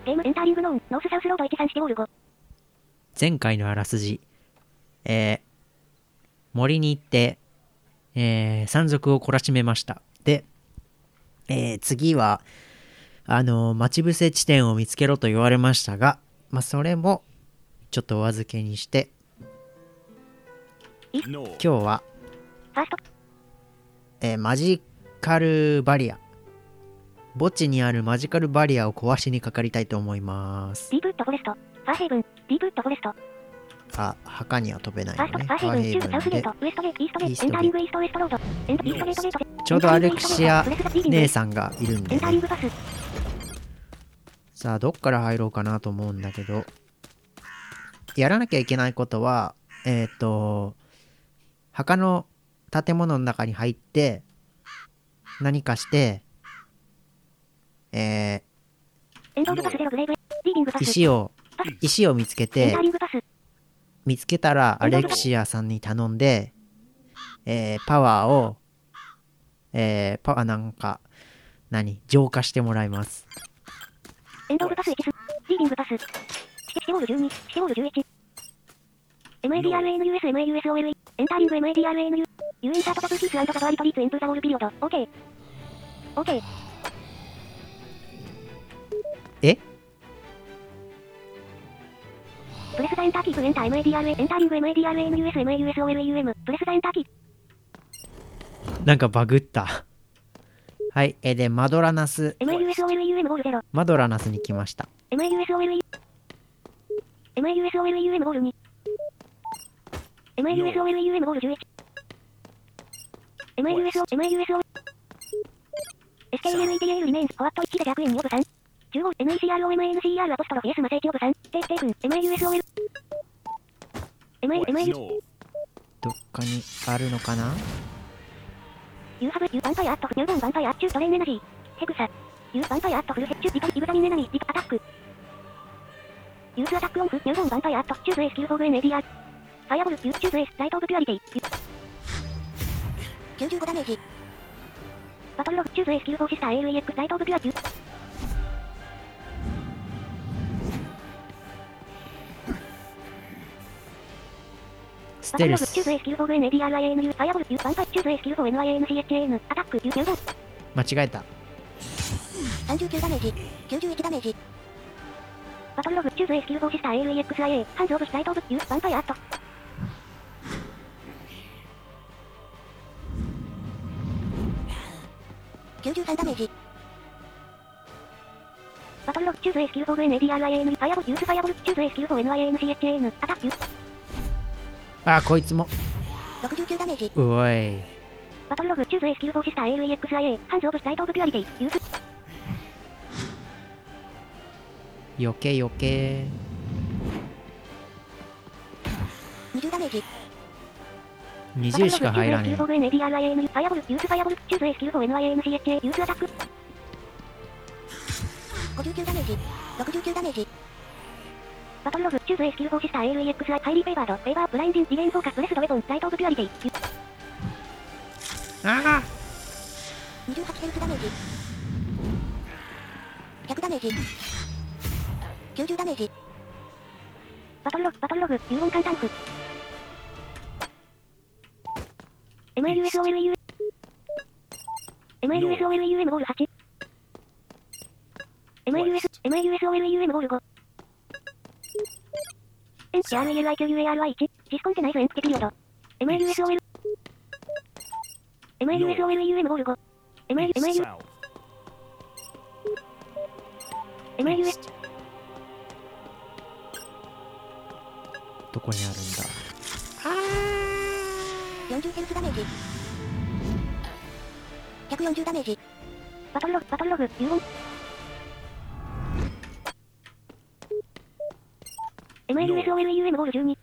ゲームエンターリングノーン、ノースサウスロード134オール5。 前回のあらすじ。森に行って、山賊を懲らしめました。で、次は、待ち伏せ地点を見つけろと言われましたが、まあ、それも、ちょっとお預けにして、今日は、マジカルバリア。墓地にあるマジカルバリアを壊しにかかりたいと思います。 ディープウッドフォレスト、ファーヘイブン、ディープウッドフォレスト。 あ、墓には飛べないよね。 ファーヘイブン、中部サウスゲート、ウエストゲート、イーストゲート、エンターリングイーストウエストロード、イーストゲートゲート。 ちょうどアレクシア姉さんがいるんで、 エンターリングパス。 さあ、どっから入ろうかなと思うんだけど、やらなきゃいけないことは、墓の建物の中に入って、何かして、石を見つけて、見つけたらアレクシアさんに頼んで、パワーを、なんか、浄化してもらいます。 エンドオブパスエキス、リーディングパス、シケボール12、シケボール11。MADRANUSMAUSOLE、エンターリング MADRANU、ユーインサートダブルキース&ザバーリトリーツエンプザボールピリオド、OK。OK。プレスザエンターキープエンター MADRA、エンターリング MADRANUSMAUSOLEUM、プレスザエンターキー。 なんかバグった。はい、で、マドラナス。 MAUSOLEUM ボール0。 マドラナスに来ました。 MAUSOLEUM ボール2。MAUSOLEUM ボール11。SKNETAL リメインス、ホワット1で100円2オブ3。15、NECROMANCR アポストロフィ S マセーチオブ3。定分、MAUSOL。 どっかにあるのかな？ ユーハブ、ユーバンパイアットフ、ニューボンバンパイアッチュートレインエナジー。ヘグサ。ユーバンパイアットフルヘッチュー、イブザミンエナミー、ディアタック。ユースアタックオンフ、ニューボンバンパイアット、チューズエスキルフォーグ NADR。ファイアボル、ユーチューズエス、ライトオブピュアリティ。95ダメージ。バトルログ、チューズエスキルフォーシスター ALEX、ライトオブピュアリティ。 ステルス。 チューズエスキルフォーグ NADRIANU、ファイアボル、ユーバンパイ、チューズエスキルフォー NIANCHAN、アタック、ユーニューボン。 間違えた。 39ダメージ、91ダメージ。バトルログ、チューズエスキルフォーシスター ALEXIA、ハンズオブ、ライトオブ、ユー、バンパイアット。93ダメージ。バトルログ、チューズエスキルフォーグ NADRIANU、ファイアボル、ユースファイアボル、チューズエスキルフォー NIANCHAN、アタック、ユー。 あ、こいつも。 69ダメージ。 うおい。 バトルログ、チューズエスキルフォーシスター ALEXIA、ハンズオブ、ライトオブ、ピュアリティ、ユース。 余計。 20ダメージ。 20しか入らねえ。 ファイアボル、ユースファイアボル、チューズエスキルフォー NIANCHA、ユースアタック。59ダメージ。69ダメージ。バトルログ、チューズエスキルフォーシスター ALEXI、ハイリーフェイバード、フェイバー、ブラインディン、ディゲインフォーカス、ブレスドウェポン、ライトオブピュアリティ。 ああ 28ヘルスダメージ。100ダメージ。90ダメージ。バトルログ、幽音簡単符。MAUSOLEUM ボール8。MAUSOLEUM ボール5。エンチ RALIQUARY1、シスコンテナイズエンプティピリオド。MAUSOLEUM ボール5。MAUS。 どこにあるんだ。 40ヘルスダメージ。140ダメージ。バトルログ、幽音。MAUSOLEUM ボール12。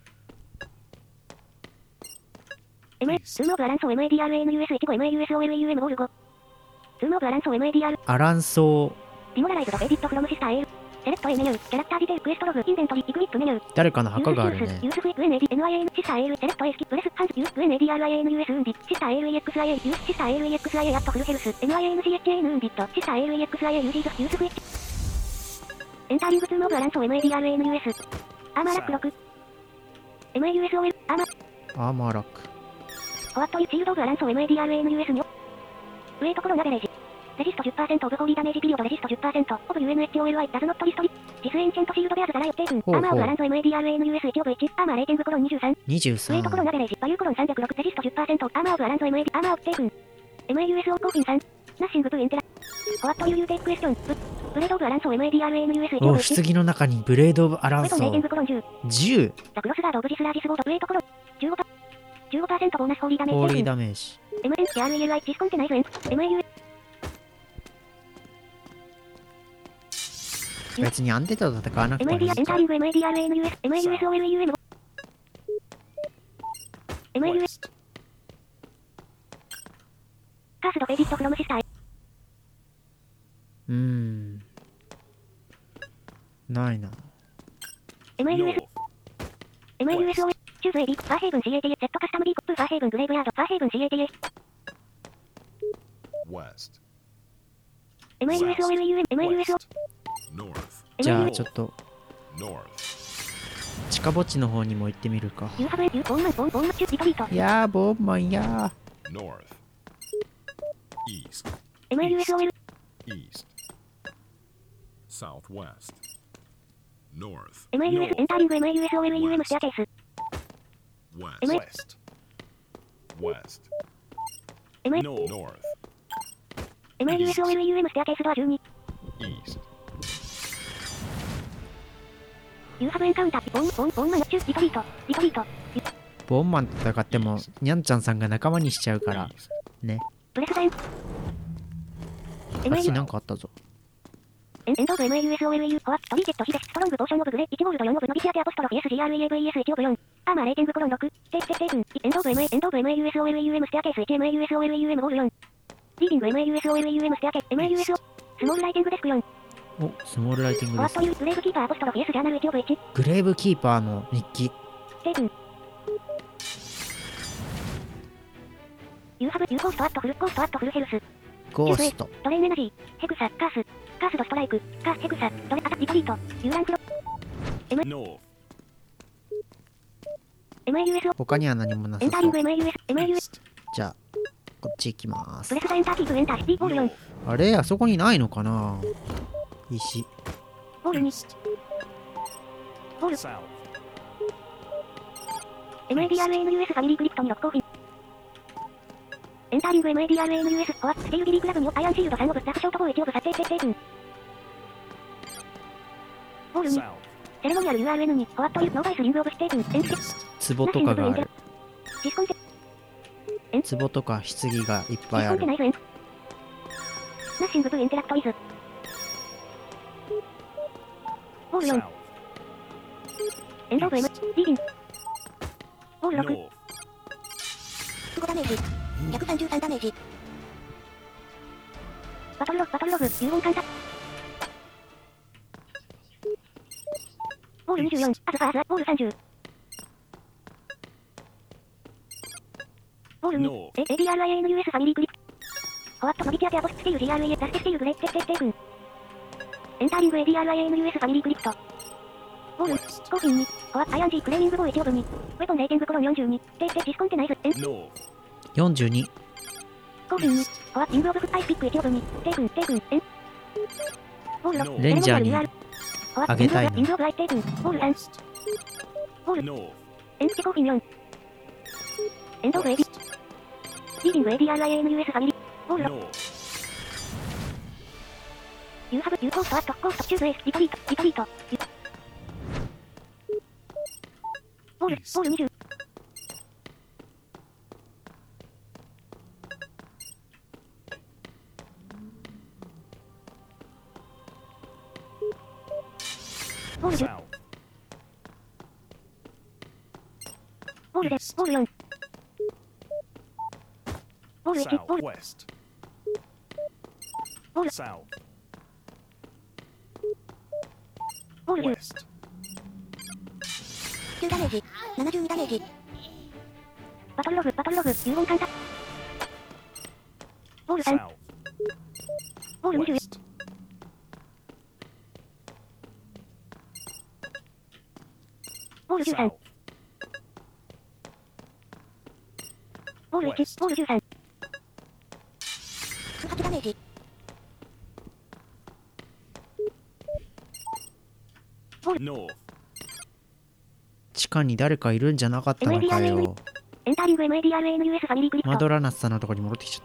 スーモーブアランソー MADRANUS15 MAUSOLEUM ボール5。スーモーブアランソー MADR。 アランソー。 ディモラライズドエディットフロムシスター A。セレクト A メニュー、キャラクターディテールクエストログ、インベントリー、イクイップメニュー。 誰かの墓があるね。 ユースフイク NAD、NIAN、シスター AL、セレクト A スキ、プレス、ハンズ、ユースフ NADRIANUS ウンディ、シスター ALEXIA、ユースシスター ALEXIA アットフルヘルス、NIANCHAN ウンディット、シスター ALEXIA ユージーズ、ユースフイッチ。 エンターリング2ノーブアランソー MADRANUS。アーマーラック6。MAUSOL、アーマー。 アーマーラック。 フォワットユシールドオブアランソー MADRANUS に。ウェイトコロナベレージ。レジスト 10% オブホーリーダメージピリオドレジスト 10% オブ UNHOLY ダズノットリストリ。ジスエンチェントシールドベアズザライオッテーフン。アーマーオブアランソー MADRANUS1 オブ1。アーマーレーティングコロン23。ウェイトコロナベレージ。バリューコロン306。レジスト 10% アーマーオブアランソー MAD。アーマーオッテーフン。MAUSO コーフィン3。ナッシングブエンテラ。フォワットユーテイククエスチョン。ブレードオブアランソー MADRANUS1 オお、 ブ1。 棺の中にブレード・オブ・アランソウェポンレーティングー。 コロン10。 10。 ザクロスガードオブジスラージスボードウェイトコロン。15% ボーナスホーリーダメホーリーージ。 ダメージ。 MNRELI ディスコンテナイズエン。MAU。 別にアンデッドと戦わなくてもい MAD いかエンターリング MADRANUS。MAUSOLEUM。MAUS。カースドペディットフロムシスター。 ないな。 MAUS。MAUSO。チューズ AB。ファーヘイブン CATA。セットカスタム D コップファーヘイブングレイブヤード。ファーヘイブン CATA。 West. MAUSOLEUM。MAUSO。 North. じゃあちょっと North. 近墓地の方にも行ってみるか。 ユーハブエンユーボーンマンボーンボーンマッチュリトリート。 いやー、ボーンマンや North. East. MAUSOL。 East. Southwest. North. MAUS エンターリング MAUSOLEUM ステアケース。 West. West. MA No. North. MAUSOLEUM ステアケースドア12。 East. ユーハブエンカウンター。ボーンマンマッチュリトリート。リトリート。 ー。ボーンマンと戦っても、ニャンちゃんさんが仲間にしちゃうから。 East. ね。 プレスダイン。 あっちなんかあったぞ。 エンドオブ MAUSOLEU フォワトリーケットヒデストロングポーションオブグレ1ゴールド4オブノビシアテアポストロフィ SGREAVES1 オブ4。アーマーレーティングコロン6。テーフン。エンドオブ MAUSOLEUM ステアケース 1MAUSOLEUM ゴール4。リーディング MAUSOLEUM ステアケース MAUSO。スモールライティングデスク4。 お、スモールライティングですフォワット。ユーグレーブキーパーアポストロフィ S ジャーナル1オブ1。 グレーブキーパーの日記。 テーフン。ユーハブユーコーストアットフルコーストアットフルヘルス。 ゴースト。 ドレインエナジー。ヘクサ。カースドストライク。カーヘクサ。ドレアタリトリート。ユーランクロ。 North. MAUSO。 他には何もなエンターリングさそう。 MAUS。 じゃあ、こっち行きまプす。 レスダエンターキープエンターシティボール4。 あれあそこにないのかな石。 ボール2。ボール。 South. MADRANUS ファミリークリプトに6コーフィン。エンターリング MADRANUS フォワスティールギリークラブにアイアンシールド3オブスタッフショートボー1オブサテーテーテーフン。ボール2。 South. セレモニアル URN にフォワットユノーバイスリングオブステーフン。エンテ壺とかがある。 ディスコンテ。 壺とか棺がいっデぱいあるィスコンテナ。イズエン。ナッシングブインテラクトイズ。ボール4。 South. エンドオブ M。リーディン。ボール6。 North. 5ダメージ。133ダメージ。バトルログ、融合カンタ。ボール24、アルファーズ、ボール30。ボール2、 No. ADRIANUS ファミリークリップ。フォワットノビティアテアボススティール GRA、ラステスティールグレイテテテ君。エンターリング ADRIANUS ファミリークリプト。ボール、 West. コーフィン2、フォワット ING クレーミングボー1オブ2。ウェポンレーティングコロン42、テディスコンテナイズ、エン。 North. 42。 コーフィン2、フォワットリングオブフッアイスピック1オブ2。テ君、エン。ボール6、 レンジャーにあげたいなリングオブアイテ君、ボール3。ボール、 North. エンチコーフィン4。エンドオブ AB。リーディング ADRIANUS ファミリー。ボール6。 North. ユーハブ、ユーコーストアット、コースト、チューズエース、リトリート。ボール20。ボール10。 South. ボールで、ボール4。ボール1、ボール、 Southwest. ボール、 South. ボール10。 West. 9ダメージ、72ダメージ。バトルログ、融合カンタ。ボール3、 South. ボール20。 West. ボール13 South. ボール1 West. ボール13 18ダメージボール North. 地下に誰かいるんじゃなかったのかよ。 エンターリング MADRANUS ファミリークリプトマドラナスさんのとこに戻ってきちゃった。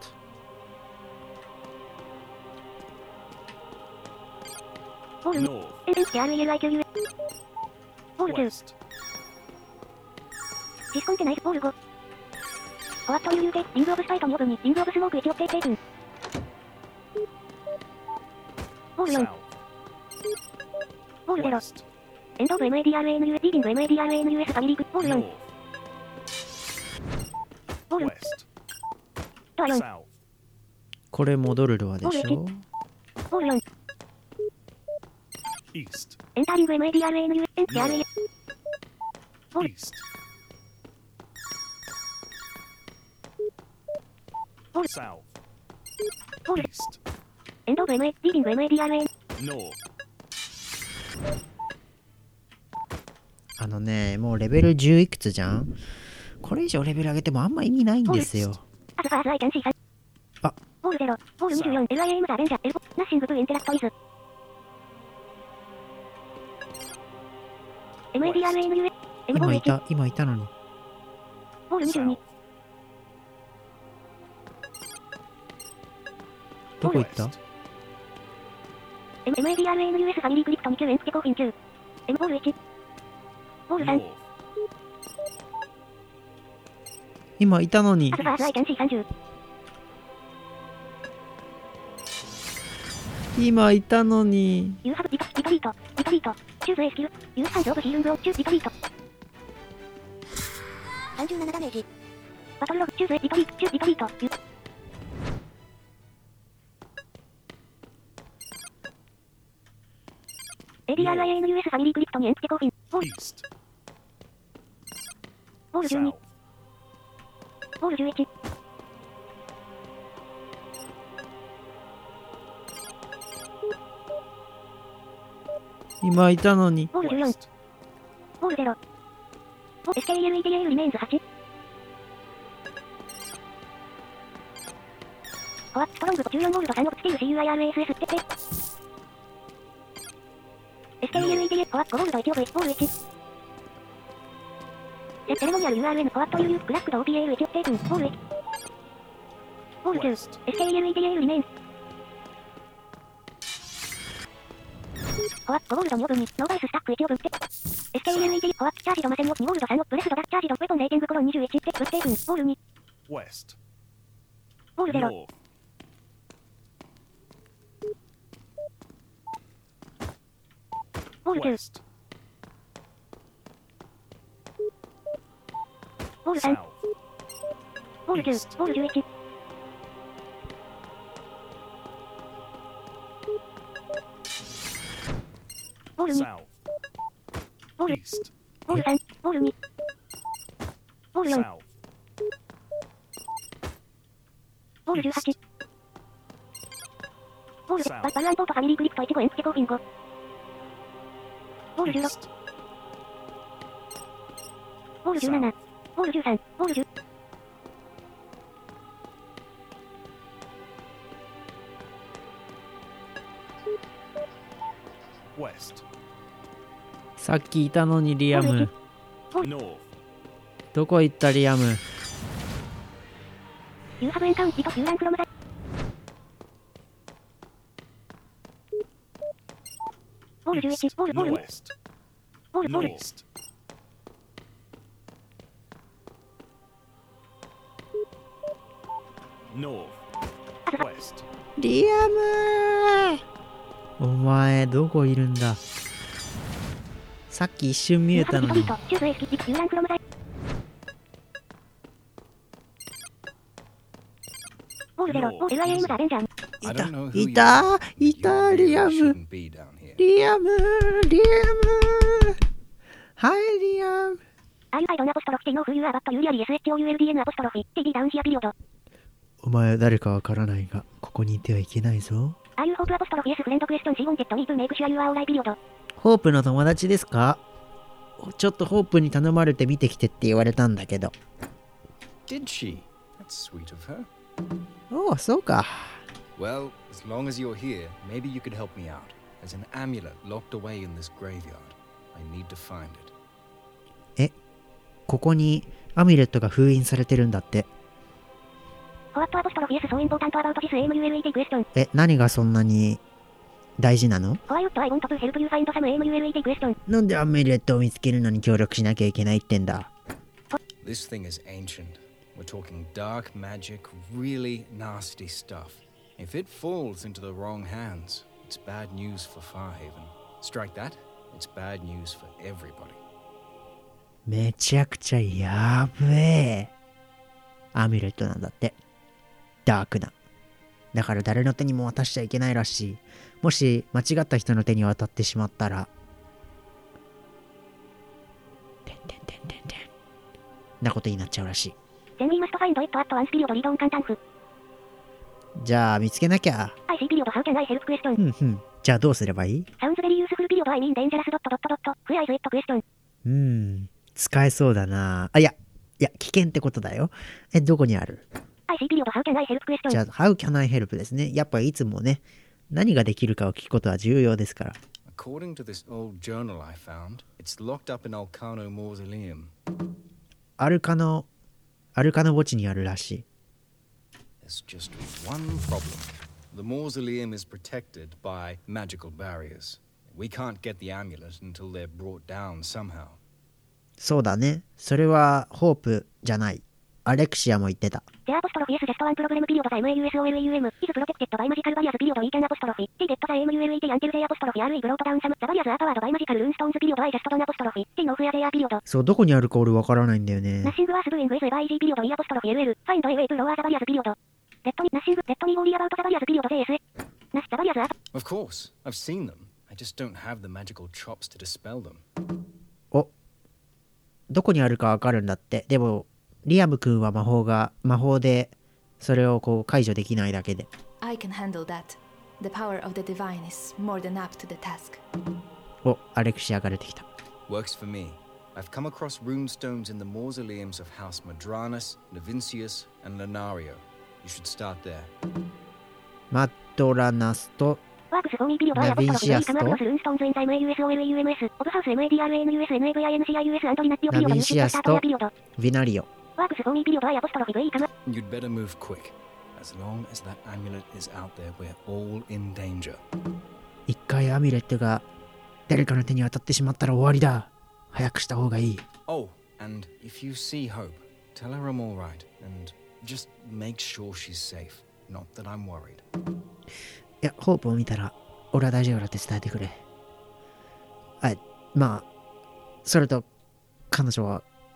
ボール2 North. エンデンス RELIQUS ボール2 West. ディスコンテナイスボール5フォワット余裕でリングオブスパイト2オブ2リングオブスモーク1オプテーテーボール4 South. ボール0 West. エンドオブ MADRANUS リーディング MADRANUS ファミリークボール4 North. ボール West. とは4 South. これ戻るドアでしょ。 ボール4 East. エンターリング MADRANUS エンデンス RELIQUS ボール East. ボール South. ボール East. エンドオブ MA リーディング MADRAN North. あのね、もうレベル10いくつじゃん。これ以上レベル上げてもあんま意味ないんですよ。 アスファーズアイキャンシーさんあボール0ボール24 LIAM ザベンジャーエルボナッシングブーインテラクトイズ MADRANUS M ボール1 今いたのに。 ボール22 South. どこ行った？ West. MADRANUS ファミリークリプト2級エンスケコーフィン9 M ボール1ボール3 North. 今いたのにア。スファーズアイキャンシー30 今いたのに。 ユーハブリパリートチューズ A スキルユースハンズオブヒールングオンチューリパリート37ダメージバトルログチューズ A リパリートチューリパリートユーADRIANUS ファミリークリプトにエンスケコーフィンボール East. ボール12 South. ボール11 今いたのに。 ボール14 West. ボール0ボール SKLEDAL リメインズ8フォワットストロング54ゴールド3オプスティール CUIRASS ってて SKLEDA フォワット5ゴールド1オブ1ボール1セレモニアル URN フォワット UU クラックド OPAL 1オプテーブンボール1ボール2 West. SKLEDAL リメインズフォワット5ゴールド2オブ2ノーバイススタック1オブ1 SKLED フォワットチャージドマセンを2ゴールド3オププレスドダッチャージドウェポンレーティングコロン21ってプッテーブンボール2 West. ボール0 North. ボール2 West. ボール3 South. ボール9 East. ボール11ボール2 South. ボール East. ボール3ボール2ボール4 South. ボール18ボール South. バルアンポートファミリークリプト1 5エンスケコーフィン5ボール16 East. ボール17 South. ボール13ボール10 West. さっきいたのにリアム。 North. どこ行ったリアム。 ユーハブエンカウンティとユーランフロムザボール East. 11ボールボール2 West. ボールボール North. North. West. リアムお前どこいるんだ。さっき一瞬見ユーハえたのに。 ブリトチューズ A スキップユーランフロムザボール0ボール LIAM ザベンジャーい I た don't know who い you た are. い You た really リアム shouldn't be down here. リアムリアムはいリアム。 RU ドンアポストロフィティノーフユーアバットユーリアリ SHOULDN アポストロフィ TD ダウンシアピリオドお前は誰かわからないがここにいてはいけないぞ。 RU ホープアポストロフィ S フレンドクエスチョン C ウォンテッドミートメイクシュアユーアオライピリオドホープの友達ですか？ ちょっとホープに頼まれて見てきてって言われたんだけど。 Did she? That's sweet of her. おお、そうか。 Well, as long as you're here, maybe you could help me out. There's an amulet locked away in this graveyard. I need to find it. ここにアミュレットが封印されてるんだって。 What apostrophe is so important about this AMULET question? 何がそんなに大事なの？ Why would I want to help you find some AMULET question? なんでアミュレットを見つけるのに協力しなきゃいけないってんだ。 This thing is ancient. We're talking dark magic, really nasty stuff. If it falls into the wrong hands, it's bad news for Farhaven. Strike that, it's bad news for everybody. めちゃくちゃやべえアミュレットなんだって。ダークな。だから誰の手にも渡しちゃいけないらしい。もし間違った人の手に渡ってしまったらなことになっちゃうらしい。 Then we must find it at once period read on contact. じゃあ見つけなきゃ。 I see period how can I help question? じゃあどうすればいい？ Sounds very useful period I mean dangerous ... Where is it question? 使えそうだな。いや危険ってことだよ。どこにある？ I see period how can I help question? じゃあ How can I help ですね。やっぱいつもね、何ができるかを聞くことは重要ですから。 According to this old journal I found, it's locked up in Alcano Mausoleum. アルカノ墓地にあるらしい。 There's just one problem. The mausoleum is protected by magical barriers. We can't get the amulet until they're brought down somehow. そうだね。それはホープじゃない。アレクシアも言ってた。 The apostrophe is just one problem period the MAUSOLEUM is protected by magical barriers period we can apostrophe. They get the AMULET until they apostrophe are brought down some. The barriers are powered by magical runestones period I just don't apostrophe. They know where they are period. そう、どこにあるか俺わからないんだよね。 Nothing was doing with EG period E apostrophe LL. Find a way to lower the barriers period. Let me worry about the barriers period JS. The barriers are... Of course, I've seen them. I just don't have the magical chops to dispel them. どこにあるかわかるんだって。でもリアム君は魔法でそれをこう解除できないだけで。 I can handle that. The power of the divine is more than up to the task. アレクシアが出てきた。 Works for me. I've come across runestones in the mausoleums of House Madranus, Novincius, and Lenario. You should start there. マドラナスと Works for me period I apostrophe come across runestones in the MAUSOLEUMS of House MADRANUS NAVINCIUS and Linatio period. You should start there period. ヴィナリオ。 Works for me period I apostrophe V come... You'd better move quick. As long as that amulet is out there, we're all in danger. 一回アミュレットが誰かの手に渡ってしまったら終わりだ。早くした方がいい。 Oh, and if you see Hope, tell her I'm all right, and just make sure she's safe. Not that I'm worried. いや、ホープを見たら俺は大丈夫だって伝えてくれ。まあそれと彼女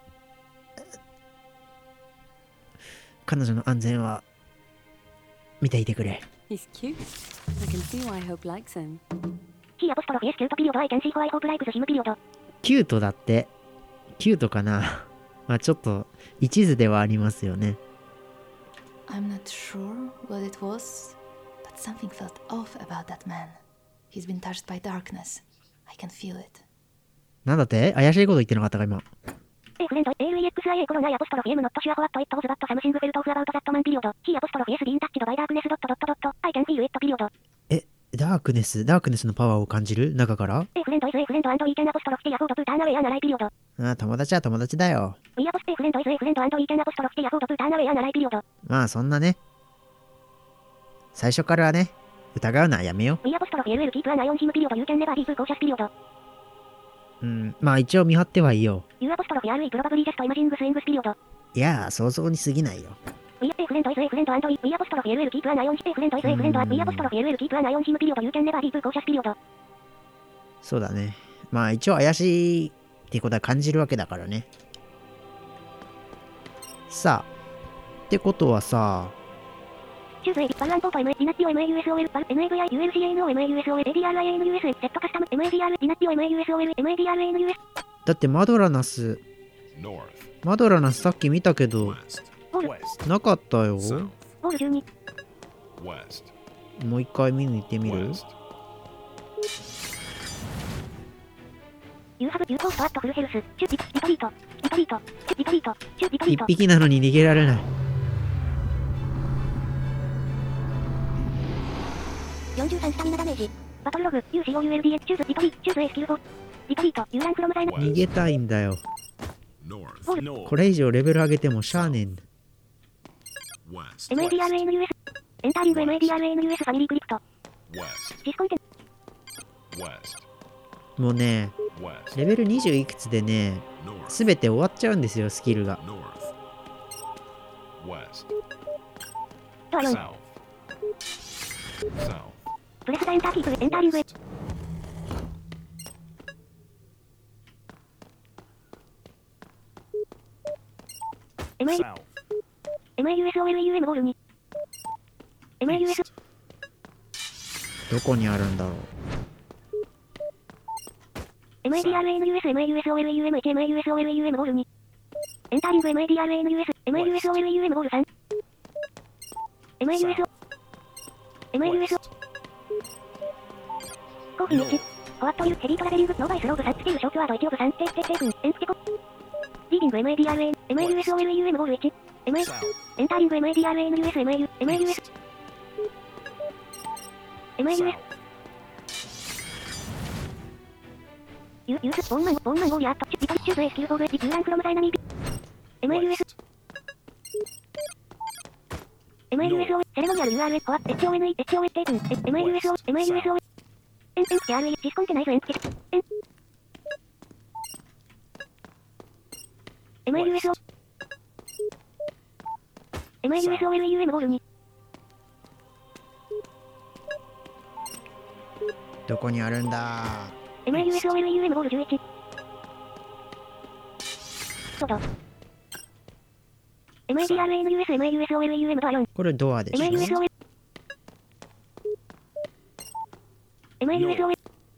の安全は見ていてくれ。 He's cute. I can see why Hope likes him. He apostrophe is cute period I can see why Hope likes him period. キュートだって。キュートかな。まあちょっと一途ではありますよね。 I'm not sure what it was, but something felt off about that man. He's been touched by darkness. I can feel it. なんだって怪しいこと言ってなかったか今。 friend ALEXIA colon I apostrophe M not sure what it was but something felt off about that man period. He apostrophe S been touched by darkness ... I can feel it period. ダークネスのパワーを感じる中から。 friend is friend and we can apostrophe T afford to turn away an ally period. 友達は友達だよ。 We apostrophe friend is friend and we can apostrophe T afford to turn away an ally period. まあそんなね。最初からね、疑うのはやめよう。 We apostrophe LL keep an eye on him period. You can never be too cautious period. まあ一応見張ってはいいよ。 You apostrophe RE probably just imaging swings period. いや、想像に過ぎないよ。 We friend is friend and we apostrophe LL keep an eye on him friend is friend and we apostrophe LL keep an eye on him period. You can never be too cautious period. そうだね。まあ一応怪しいってことは感じるわけだからね。さあ、ってことはさ、 Choose a bit balance to Dinatio MAUSOL NAVI ULCANO MAUSOL ADRIANUS Z custom MADR Dinatio MAUSOL MADRANUS だってマドラナス North, さっき見たけど West, West, なかったよ。 South, ボール12 West, もう一回見に行ってみる？ West, You have you post at full health. チュリトリート。リトリート。チュリトリート。チュリトリー一ト。 匹なのに逃げられない。 43スタミナダメージ。バトルログ、UCOULDH、チューズ、リトリ、チューズ A スキル4。リトリート、ユーランフロムザイム。 逃げたいんだよ。 North. これ以上レベル上げてもしゃあねえんだ。 West. MADRANUS。エンターリング MADRANUS ファミリークリプト。 West. ディスコンテン West. もうね、 West. レベル20いくつでね、 North. すべて終わっちゃうんですよ、スキルが。 North. West. ドア4。 South. South. プレスザエンターキープ、エンターリングへ。 South. MAUSOLEUM ボールに。MAUS、 どこにあるんだろう。 MADRANUS、MAUSOLEUM、HMAUSOLEUM ボールに。エンターリング MADRANUS、MAUSOLEUM ボール3。MAUS、MAUS、コーヒー1。ホワットユー、ヘビートラベリング、ノーバイスローブ3、スティールショーツワード1オブ3、テー君、エンスケコ。リーディング MADRAN、MAUSOLEUM ボール1。MA、エンターリング MADRANUS、MAU、MAUS、MAUS、ユース、ボーンマン、ゴーリアット、リトリ、チューズ A スキルフォール、リ、ユーランフロムダイナミーピ。MAUS、MAUSO、セレモニアル URL、ホワット、HONE、HOS テー君、MAUSO、MAUSO、エンスケ RE、シスコンテナイズエンスケ、MAUSO、MAUSOLEUM ボールに。 どこにあるんだ。 MAUSOLEUM ボール11。そうだ。MADRANUS、MAUSOLEUM ドア4。 これドアでしょ。 MAUSOL、MAUSOL、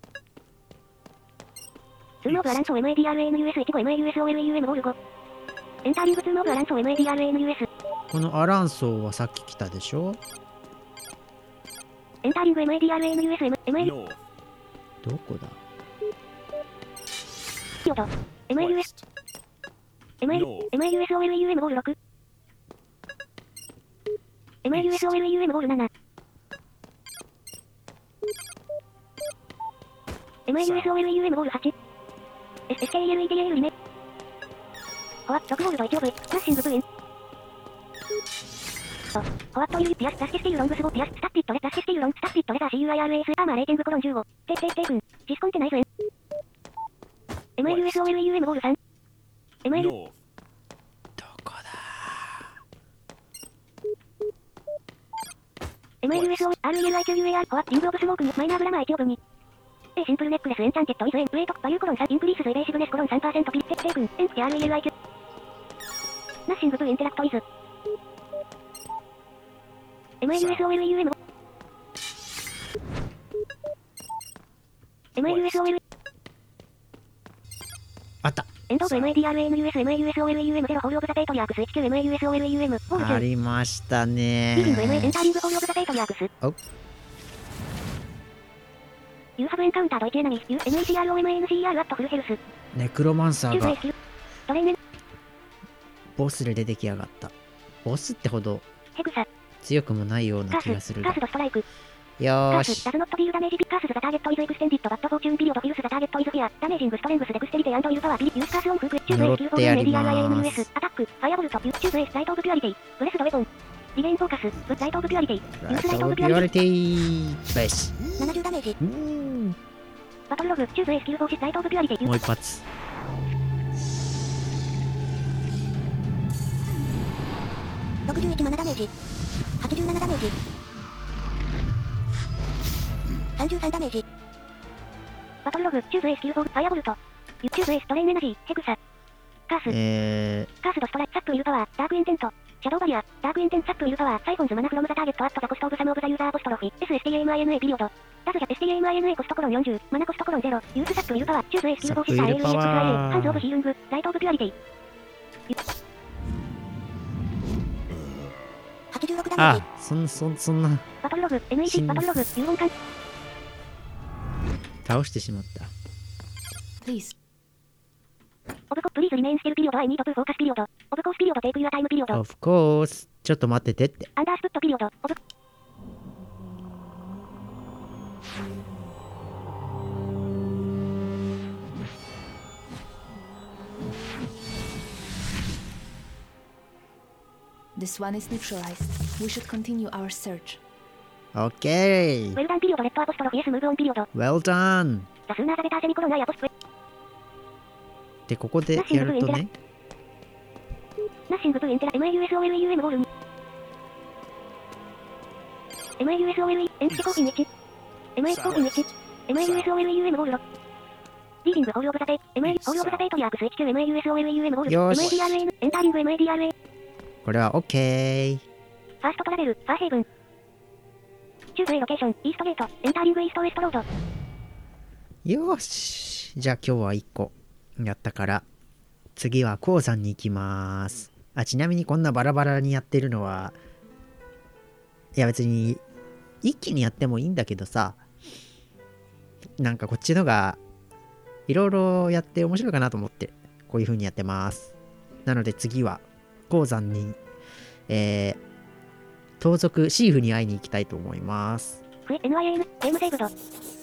ツーノーブアランソー MADRANUS 1号 MAUSOLEUM ボール5。エンターリングツーノーブアランソー MADRANUS。 このアランソーはさっき来たでしょ。 エンターリング MADRANUS、MAU、 North. どこだ。 ヨド、MAUS、MAUSOLEUM ボール6。MAUSOLEUM ボール7。MAUSOLEUM ボール8。SKELEDAL リメ。ホワット6ボールド1オブ、スラッシングブイン。ホワットユリピアス、ダッシュスティールロングスボピアス、スタッピットレ、ダッシュスティールロン、スタッピットレザー CUIRS、アーマーレーティングコロン15。テ君、シスコンテナイズエン。MAUSOLEUM ボール3。MAU、 North. どこだ。 MAUSO、RELIQUAR、ホワットリングオブスモークに、マイナーブラマー1オブ2。シンプルネックレスエンチャンテッドイズエン、ウェイト、バリューコロン3、インクリースズイベーシブネスコロン 3% ピッテ君、エンスケ RELIQ。ナッシングブインテラクトイズ。MAUSOLEUM。MAUSOL。 あった。 エンドオブ MADRANUS、MAUSOLEUM ゼロホールオブザペイトリアークス HQ、MAUSOLEUM。ボールあ 9。 りましたリーディング MA、エンね。 ターリングホールオブザペイトリアークス。 お、 You have encountered each enemy. You NACROMANCR at full health. ネクロマンサー Choose が a skill. トレイネン、 ボスで出てきやがった。ボスってほどヘグサ、 強くもないようなカース、 気がするがカース。ドストライク。 よカース、 ーし。 does not deal damage. Curse the target is extended, but fortune period kills the target is fear. Damaging strength, dexterity and willpower. Use curse on foot. Choose a skill for MADRANUS. Attack. Firebolt. You choose a light of purity. Blessed weapon. Regain focus. Light of purity. ラ Use イ light ト of オブピュア purity. リティ。よし。 70ダメージ。 うーん。 バトルログ。Choose a skill for light of purity. もう一発。 61マナダメージ。87ダメージ。33ダメージ。バトルログ。Choose a skill for Firebolt. You choose a strain energy. ヘグサ。カース。カースドストライ、サップウィルパワー、ダークインテント、シャドウバリア、ダークインテンサップウィルパワー、サイフォンズマナフロムザターゲットアットザコストオブサムオブザユーザーアポストロフィ、SSTAMINA ピリオド、ダズキャ STAMINA コストコロン40、マナコストコロン0、ユースサップウィルパワー、チューズエスキルフォーシスター ALEXIA、ハンズオブヒールング、ライトオブピュアリティ。86ダメージ。 あ、そんな、 バトルログ、NEC、バトルログ、融音感。 倒してしまった。 Please, プリーズリメインステルピリオド、アイニードプーフォーカスピリオド、オブコースピリオド、テイクユアタイムピリオド、 Of course。ちょっと待っててって。 アンダースプットピリオド、オブ、 This one is neutralized. We should continue our search. OK。 ウェルダンピリオド、レッドアポストロフィエスムーブオンピリオド、 Well done。 ザスーナーザベターセミコロンアイアポストレ、 で、ここでやるとね。 ナッシングブーエンテラ、MAUSOLEUM ゴールに、MAUSOLE、エンチテコーキン1、MH コーキン1、MAUSOLEUM ゴールロ、リーディングホールオブザペイ、MA、ホールオブザペイトリアークス HQ、MAUSOLEUM ゴール、 よし MADRA、エンターリング MADRA、 これは OK。 ファーストトラベル、ファーヘイブン。チューズ A ロケーション、イーストゲート、エンターリングイーストウエストロード。 よし。じゃあ今日は1個やったから、次は鉱山に行きます。あ、ちなみにこんなバラバラにやってるのは、いや別に、一気にやってもいいんだけどさ、なんかこっちのが、いろいろやって面白いかなと思って、こういう風にやってます。なので次は、鉱山に、盗賊シーフに会いに行きたいと思います。 NIAN、ゲームセーブド。